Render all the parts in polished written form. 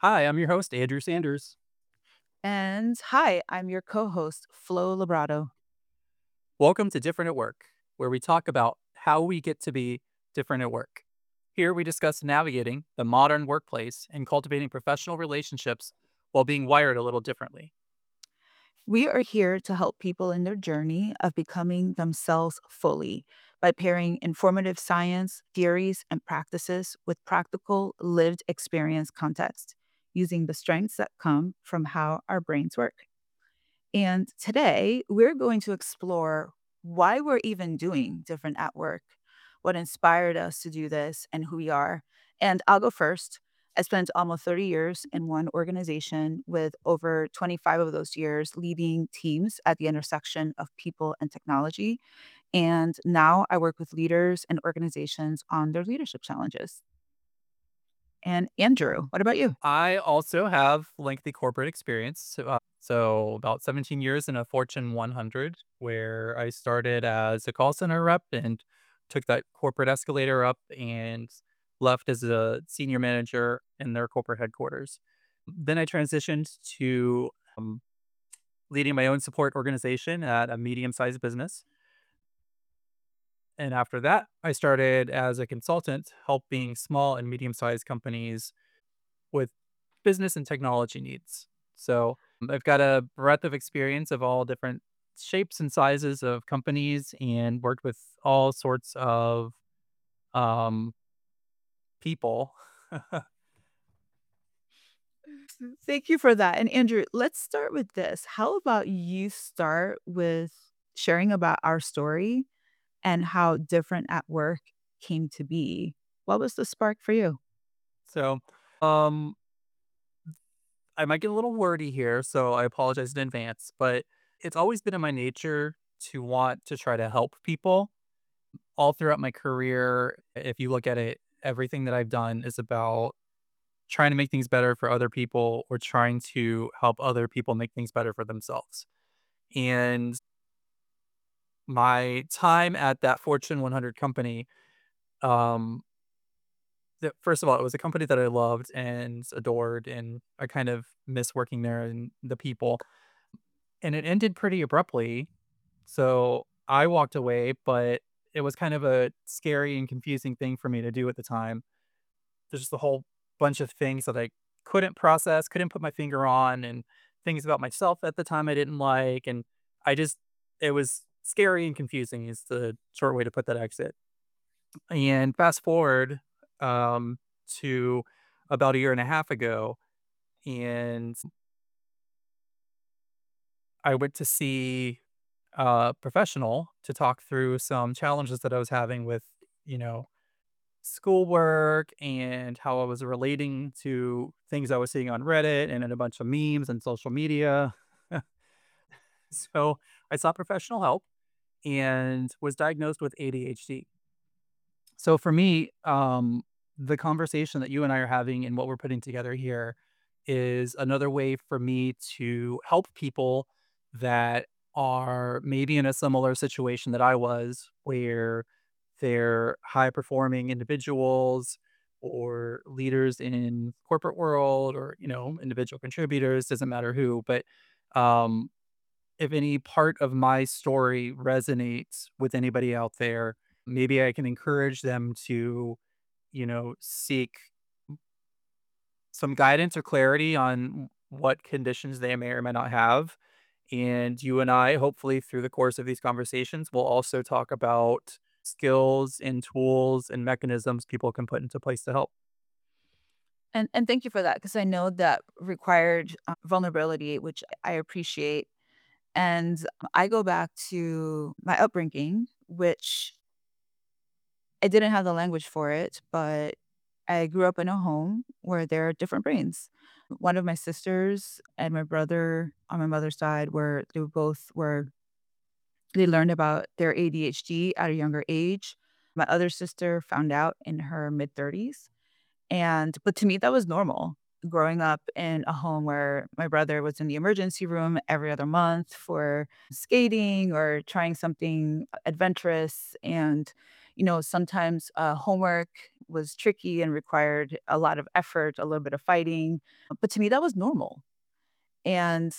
Hi, I'm your host, Andrew Sanders. And hi, I'm your co host, Flo Labrado. Welcome to Different at Work, where we talk about how we get to be different at work. Here we discuss navigating the modern workplace and cultivating professional relationships while being wired a little differently. We are here to help people in their journey of becoming themselves fully by pairing informative science, theories, and practices with practical lived experience context, using the strengths that come from how our brains work. And today, we're going to explore why we're even doing different at work, what inspired us to do this, and who we are. And I'll go first. I spent almost 30 years in one organization with over 25 of those years leading teams at the intersection of people and technology. And now I work with leaders and organizations on their leadership challenges. And Andrew, what about you? I also have lengthy corporate experience. So about 17 years in a Fortune 100, where I started as a call center rep and took that corporate escalator up and left as a senior manager in their corporate headquarters. Then I transitioned to leading my own support organization at a medium sized business. And after that, I started as a consultant helping small and medium sized companies with business and technology needs. So I've got a breadth of experience of all different shapes and sizes of companies and worked with all sorts of um, people. Thank you for that. And Andrew, let's start with this. How about you start with sharing about our story and how different at work came to be? What was the spark for you? So um, I might get a little wordy here, so I apologize in advance, but it's always been in my nature to want to try to help people all throughout my career. If you look at it, everything that I've done is about trying to make things better for other people or trying to help other people make things better for themselves. And my time at that Fortune 100 company, um, first of all, it was a company that I loved and adored, and I kind of miss working there and the people. And it ended pretty abruptly. So I walked away, but it was kind of a scary and confusing thing for me to do at the time. There's just a whole bunch of things that I couldn't process, couldn't put my finger on, and things about myself at the time I didn't like, and I just it was scary and confusing is the short way to put that exit. And fast forward, to about a year and a half ago, and I went to see a professional to talk through some challenges that I was having with, you know, schoolwork and how I was relating to things I was seeing on Reddit and in a bunch of memes and social media. So I sought professional help and was diagnosed with ADHD. So for me, the conversation that you and I are having and what we're putting together here is another way for me to help people that are maybe in a similar situation that I was, where they're high performing individuals or leaders in corporate world or individual contributors, doesn't matter who, but um, if any part of my story resonates with anybody out there, maybe I can encourage them to, seek some guidance or clarity on what conditions they may or may not have. And you and I, hopefully, through the course of these conversations, will also talk about skills and tools and mechanisms people can put into place to help. And thank you for that because I know that required vulnerability, which I appreciate. And I go back to my upbringing, which I didn't have the language for it, but I grew up in a home where there are different brains. One of my sisters and my brother on my mother's side were they were both were they learned about their ADHD at a younger age. My other sister found out in her mid-30s, and but to me, that was normal. Growing up in a home where my brother was in the emergency room every other month for skating or trying something adventurous, and, sometimes, homework was tricky and required a lot of effort, a little bit of fighting. But to me, that was normal. And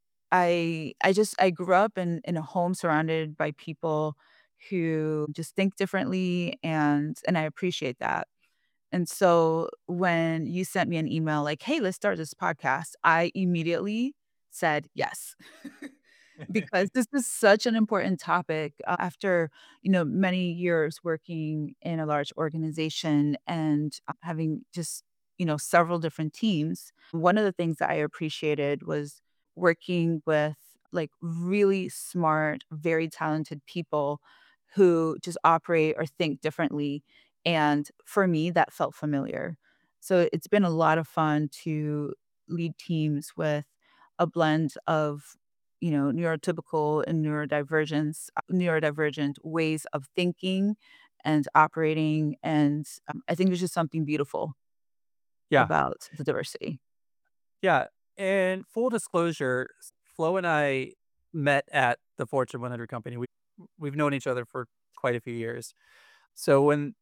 I grew up in a home surrounded by people who just think differently, and I appreciate that. And so when you sent me an email like, "Hey, let's start this podcast," I immediately said yes. Because this is such an important topic, after, many years working in a large organization and, having just, several different teams. One of the things that I appreciated was working with, like, really smart, very talented people who just operate or think differently, and for me, that felt familiar. So it's been a lot of fun to lead teams with a blend of neurotypical and neurodivergent ways of thinking and operating, and, I think there's just something beautiful Yeah. about the diversity. Yeah. And full disclosure, Flo and I met at the Fortune 100 company. We've known each other for quite a few years. So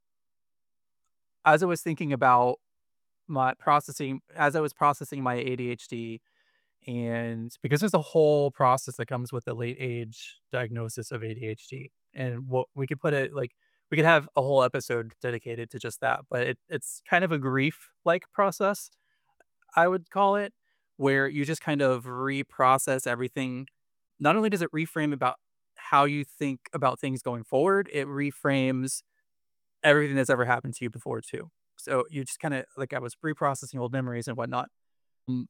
as I was thinking about as I was processing my ADHD, and because there's a whole process that comes with the late age diagnosis of ADHD, and what we could put it like we could have a whole episode dedicated to just that, but it's kind of a grief like process, I would call it, where you just kind of reprocess everything. Not only does it reframe about how you think about things going forward, it reframes everything that's ever happened to you before too. So you just kind of like I was reprocessing old memories and whatnot. Mm,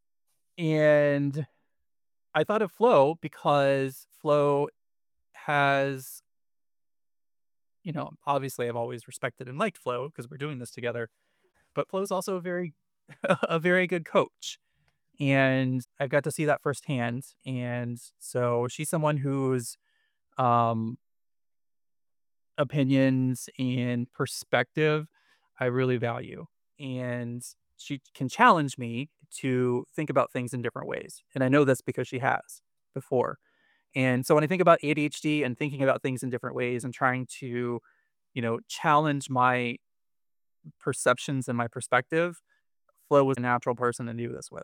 And I thought of Flo because Flo has, obviously I've always respected and liked Flo because we're doing this together, but Flo's also a very a very good coach. And I've got to see that firsthand. And so she's someone whose um, opinions and perspective I really value. And she can challenge me to think about things in different ways. And I know that's because she has before. And so when I think about ADHD and thinking about things in different ways and trying to, challenge my perceptions and my perspective, Flo was a natural person to do this with.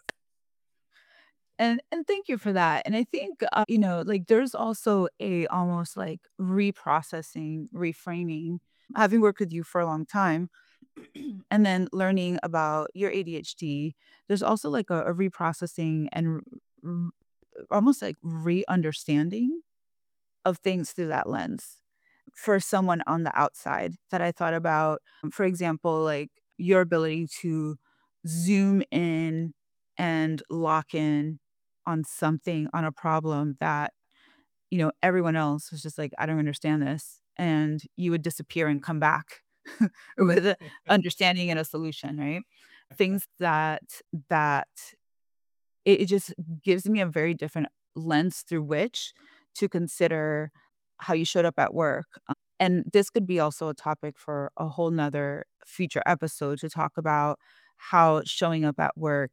And thank you for that. And I think, like, there's also a almost like reprocessing, reframing. Having worked with you for a long time, and then learning about your ADHD, there's also like a reprocessing and r almost like re-understanding of things through that lens for someone on the outside that I thought about. For example, like your ability to zoom in and lock in on something, on a problem that, everyone else was just like, I don't understand this. And you would disappear and come back with a understanding and a solution, right? Things that it just gives me a very different lens through which to consider how you showed up at work. And this could be also a topic for a whole nother future episode to talk about how showing up at work,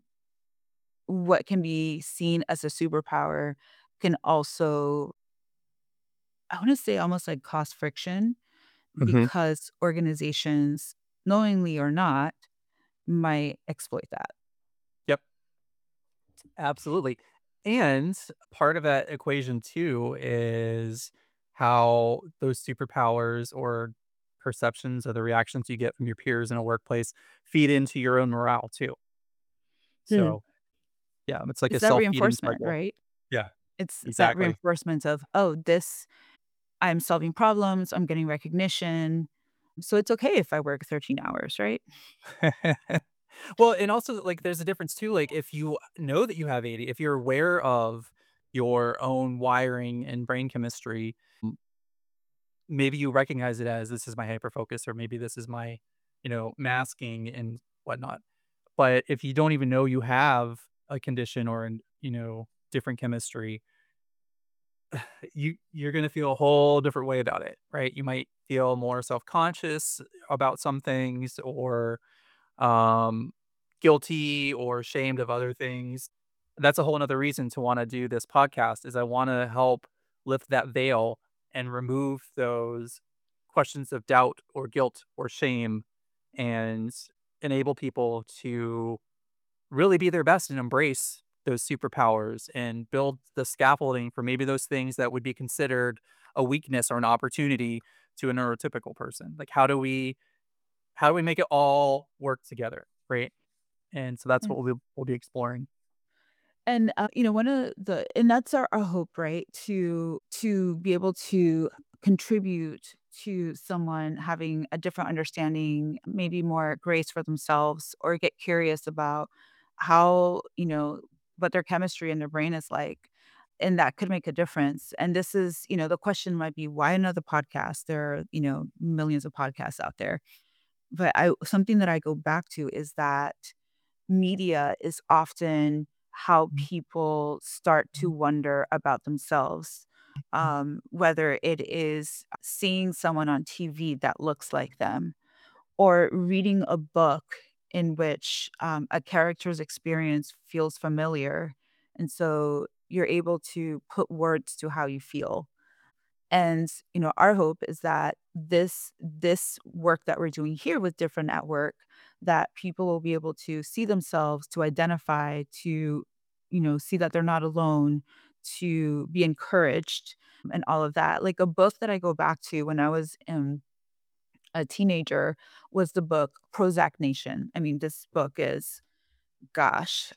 what can be seen as a superpower, can also, I want to say, almost like cause friction Mhm. because organizations, knowingly or not, might exploit that. Yep. Absolutely. And part of that equation too is how those superpowers or perceptions or the reactions you get from your peers in a workplace feed into your own morale too. Hmm. So, yeah, it's like a It's that self-feeding reinforcement, cycle. right? Yeah, It's that exactly. reinforcement of, "Oh, this I'm solving problems, I'm getting recognition, so it's okay if I work 13 hours," right? Well, and also, like, there's a difference too, like, if you know that you have AD if you're aware of your own wiring and brain chemistry, maybe you recognize it as, "This is my hyper focus," or maybe this is my, masking and whatnot. But if you don't even know you have a condition or an different chemistry, you're gonna feel a whole different way about it, right? You might feel more self-conscious about some things or, um, guilty or ashamed of other things. That's a whole whole 'nother reason to wanna do this podcast is I wanna help lift that veil and remove those questions of doubt or guilt or shame and enable people to really be their best and embrace those superpowers and build the scaffolding for maybe those things that would be considered a weakness or an opportunity to a neurotypical person. Like how do we make it all work together, right? And so that's what we'll be exploring. And, one of the and that's our hope, right? To be able to contribute to someone having a different understanding, maybe more grace for themselves, or get curious about how, what their chemistry in their brain is like. And that could make a difference. And this is, the question might be, why another podcast? There are, millions of podcasts out there. But I something that I go back to is that media is often how people start to wonder about themselves. Whether it is seeing someone on TV that looks like them, or reading a book in which a character's experience feels familiar. And so you're able to put words to how you feel. And, our hope is that this work that we're doing here with Different at Work, that people will be able to see themselves, to identify, to, see that they're not alone, to be encouraged and all of that. Like a book that I go back to when I was a teenager was the book Prozac Nation. I mean, this book is, gosh,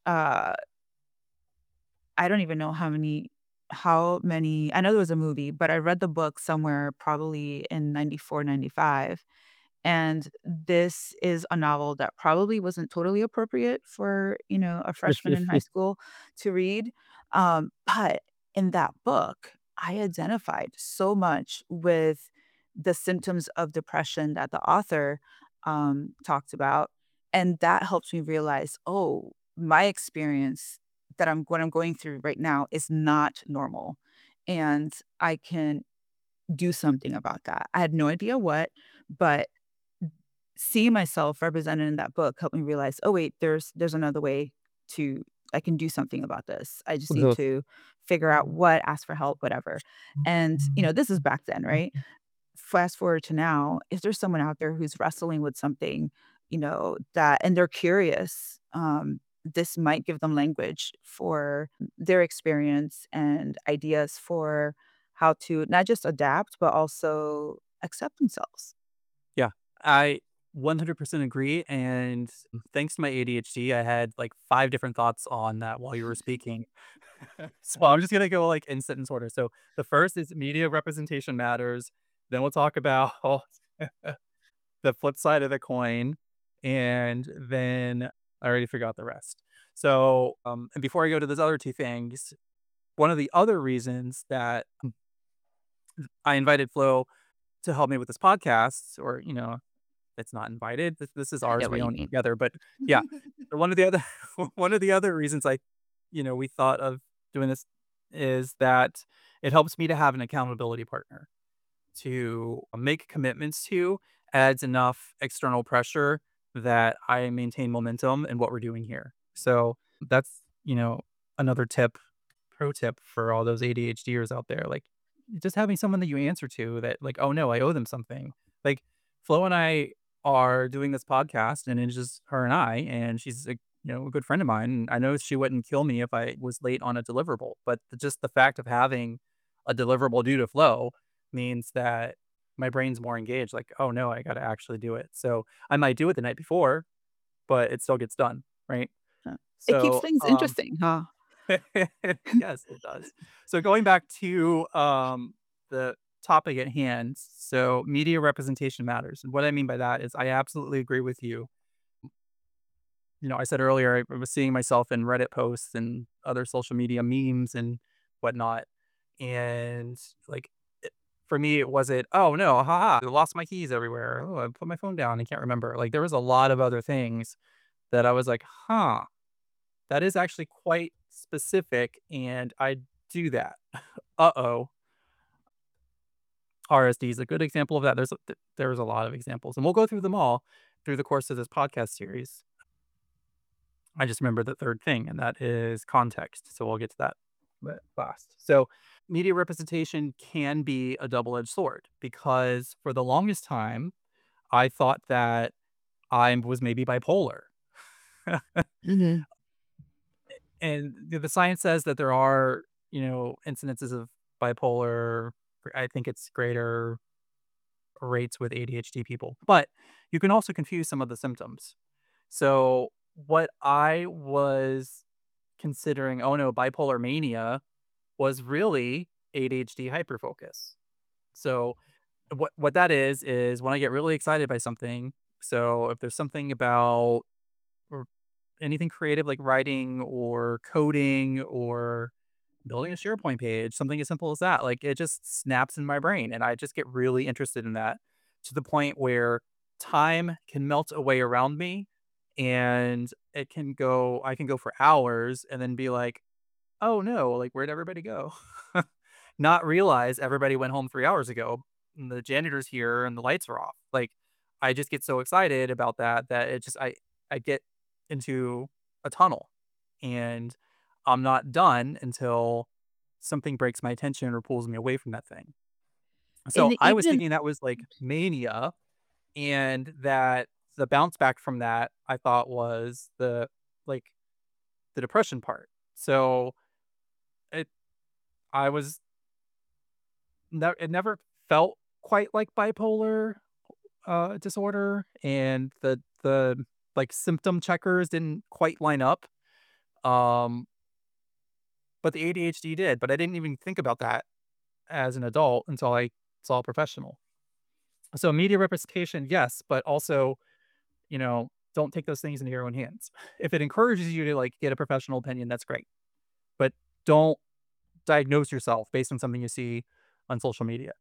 I don't even know how many. I know there was a movie, but I read the book somewhere probably in 94, 95. And this is a novel that probably wasn't totally appropriate for, a freshman in high school to read. But in that book, I identified so much with the symptoms of depression that the author talked about. And that helps me realize, oh, my experience what I'm going through right now is not normal. And I can do something about that. I had no idea what, but seeing myself represented in that book helped me realize, "Oh, wait, there's another way to I can do something about this. I just need Growth. to figure out what, ask for help, whatever." And, this is back then, right? Fast forward to now, if there's someone out there who's wrestling with something, that and they're curious, this might give them language for their experience and ideas for how to not just adapt, but also accept themselves. Yeah, I 100% agree, and thanks to my ADHD, I had, like, 5 different thoughts on that while you were speaking. So I'm just gonna go, like, in sentence order. So the first is media representation matters, then we'll talk about the flip side of the coin, and then I already forgot the rest. So, and before I go to those other 2 things, one of the other reasons that I invited Flo to help me with this podcast or, it's not invited. This is I ours. get We what you own it mean. together. But yeah, one of the other one of the other reasons we thought of doing this is that it helps me to have an accountability partner to make commitments to, adds enough external pressure that I maintain momentum in what we're doing here. So that's, another pro tip for all those ADHDers out there. Like just having someone that you answer to that like, oh no, I owe them something. Like Flo and I are doing this podcast and it's just her and I, and she's a good friend of mine. And I know she wouldn't kill me if I was late on a deliverable, but just the fact of having a deliverable due to Flo means that my brain's more engaged. Like, oh no, I got to actually do it. So I might do it the night before, but it still gets done, right? It keeps So, things interesting, huh? yes, it does. So going back to, the topic at hand, so media representation matters, and what I mean by that is I absolutely agree with you. I said earlier, I was seeing myself in Reddit posts and other social media memes and whatnot, and, like, for me, it wasn't, "Oh, no, haha, I lost my keys everywhere. Oh, I put my phone down, I can't remember." Like, there was a lot of other things that I was like, "Huh." That is actually quite specific, and I do that. Uh-oh. RSD is a good example of that. There's a lot of examples, and we'll go through them all through the course of this podcast series. I just remember the 3rd thing, and that is context, so we'll get to that last. So, media representation can be a double-edged sword because for the longest time, I thought that I was maybe bipolar. Mhm. And the science says that there are, incidences of bipolar. I think it's greater rates with ADHD people, but you can also confuse some of the symptoms. So what I was considering, oh no, bipolar mania was really ADHD hyperfocus. So what that is when I get really excited by something. So if there's something about or anything creative like writing or coding or building a SharePoint page, something as simple as that, like it just snaps in my brain and I just get really interested in that to the point where time can melt away around me and I can go for hours and then be like, "Oh no, like where'd everybody go?" Not realize everybody went home 3 hours ago, and the janitor's here and the lights are off. Like, I just get so excited about that it just I get into a tunnel, and I'm not done until something breaks my attention or pulls me away from that thing. So, And I was even thinking that was, like, mania, and that the bounce back from that, I thought was like, the depression part. So, it I was it never felt quite like bipolar, disorder, and like, symptom checkers didn't quite line up, um, but the ADHD did, but I didn't even think about that as an adult until I saw a professional. So media representation, yes, but also, don't take those things into your own hands. If it encourages you to, like, get a professional opinion, that's great, but don't diagnose yourself based on something you see on social media.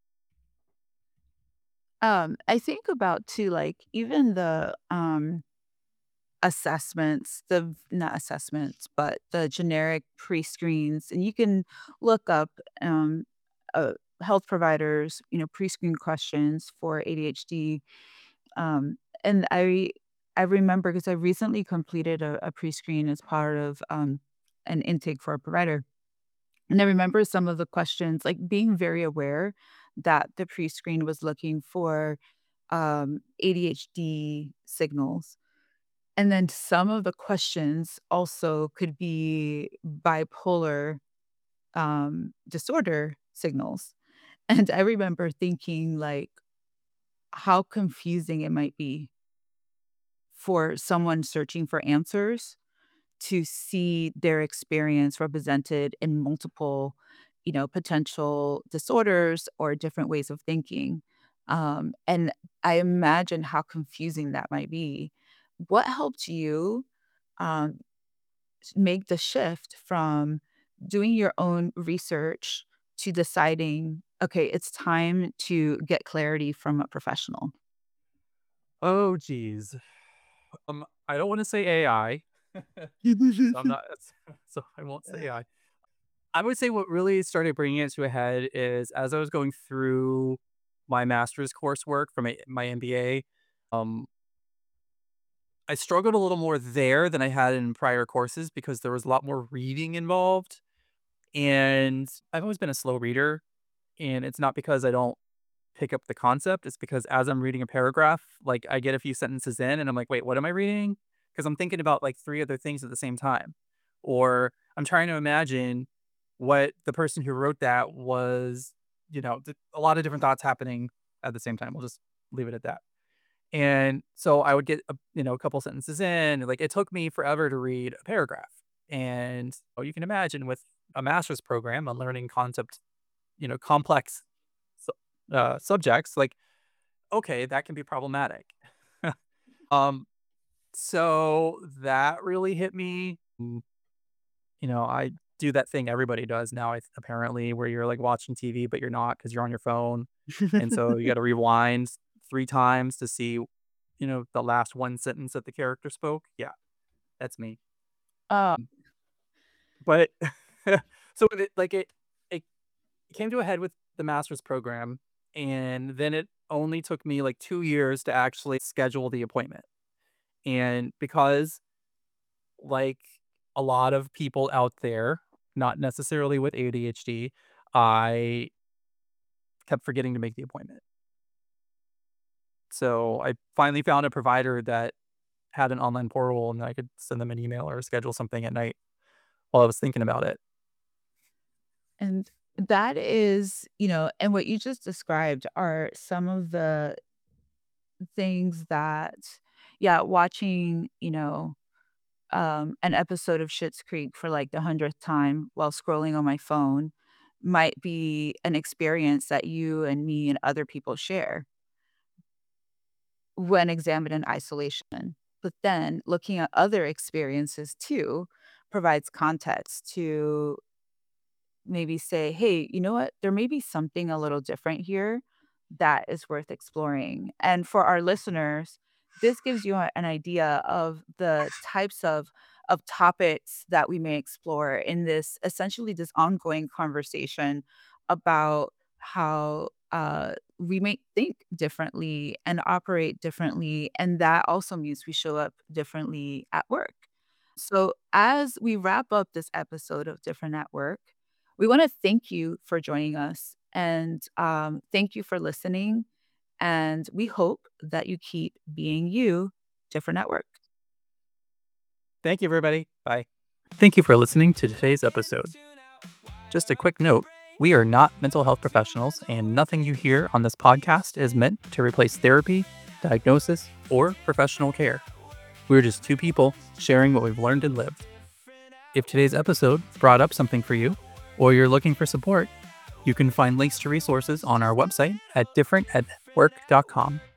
I think about too, like, even the, assessments, the not assessments, but the generic pre-screens, and you can look up, uh, health providers, pre-screen questions for ADHD, and I remember because I recently completed a pre-screen as part of, an intake for a provider, and I remember some of the questions, like, being very aware that the pre-screen was looking for, ADHD signals. And then some of the questions also could be bipolar, disorder signals. And I remember thinking, like, how confusing it might be for someone searching for answers to see their experience represented in multiple, potential disorders or different ways of thinking. And I imagine how confusing that might be. What helped you um, make the shift from doing your own research to deciding, okay, it's time to get clarity from a professional? Oh, geez. I don't wanna say AI, so I'm not so I won't say AI. I would say what really started bringing it to a head is as I was going through my master's coursework for my MBA, um, I struggled a little more there than I had in prior courses because there was a lot more reading involved, and I've always been a slow reader, and it's not because I don't pick up the concept, it's because as I'm reading a paragraph, like, I get a few sentences in and I'm like, "Wait, what am I reading?" Because 'Cause I'm thinking about, like, 3 other things at the same time. Or I'm trying to imagine what the person who wrote that was, a lot of different thoughts happening at the same time. We'll just leave it at that. And so I would get a couple sentences in, like, it took me forever to read a paragraph. And, you can imagine with a master's program on learning concept, complex subjects, like, okay, that can be problematic. Um, so that really hit me. I do that thing everybody does now, apparently, where you're like watching TV, but you're not because you're on your phone. And so you got to rewind 3 times to see, the last one sentence that the character spoke. Yeah, that's me. Oh, But so it came to a head with the master's program. And then it only took me like 2 years to actually schedule the appointment. And because, like a lot of people out there, not necessarily with ADHD, I kept forgetting to make the appointment. So I finally found a provider that had an online portal and I could send them an email or schedule something at night while I was thinking about it. And that is, and what you just described are some of the things that, yeah, watching, an episode of Schitt's Creek for like the 100th time while scrolling on my phone might be an experience that you and me and other people share when examined in isolation. But then looking at other experiences too provides context to maybe say, hey, you know what? There may be something a little different here that is worth exploring. And for our listeners, this gives you an idea of the types of topics that we may explore in this essentially this ongoing conversation about how we may think differently and operate differently. And that also means we show up differently at work. So, as we wrap up this episode of Different at Work, we want to thank you for joining us and thank you for listening. And we hope that you keep being you different at work. Thank you, everybody. Bye. Thank you for listening to today's episode. Just a quick note, we are not mental health professionals, and nothing you hear on this podcast is meant to replace therapy, diagnosis, or professional care. We're just two people sharing what we've learned and lived. If today's episode brought up something for you, or you're looking for support, you can find links to resources on our website at differentatwork.com.